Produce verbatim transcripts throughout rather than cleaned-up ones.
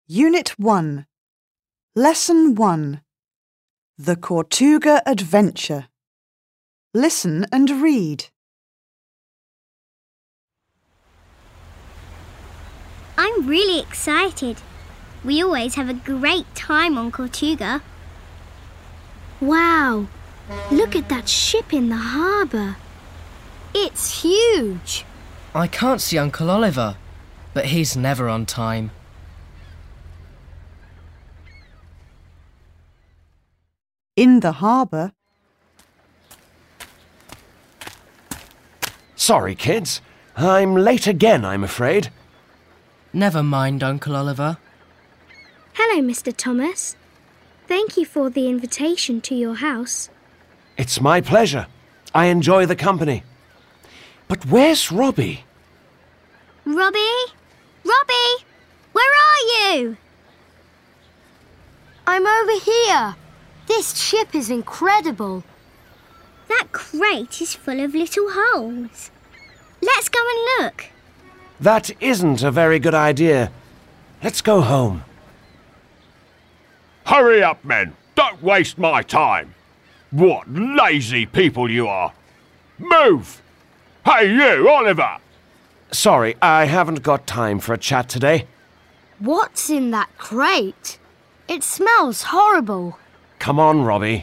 Unit one. Lesson one. The Tortuga Adventure. Listen and read. I'm really excited. We always have a great time on Tortuga. Wow! Look at that ship in the harbour. It's huge. I can't see Uncle Oliver, but he's never on time. In the harbour. Sorry, kids. I'm late again, I'm afraid. Never mind, Uncle Oliver. Hello, Mister Thomas. Thank you for the invitation to your house. It's my pleasure. I enjoy the company. But where's Robbie? Robbie? Robbie! Where are you? I'm over here. This ship is incredible. That crate is full of little holes. Let's go and look. That isn't a very good idea. Let's go home. Hurry up, men. Don't waste my time. What lazy people you are. Move! Hey, you, Oliver! Sorry, I haven't got time for a chat today. What's in that crate? It smells horrible. Come on, Robbie.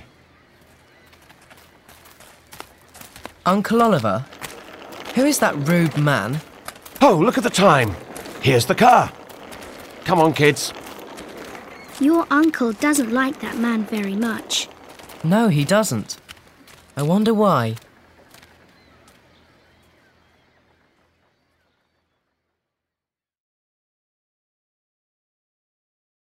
Uncle Oliver, who is that rude man? Oh, look at the time. Here's the car. Come on, kids. Your uncle doesn't like that man very much. No, he doesn't. I wonder why.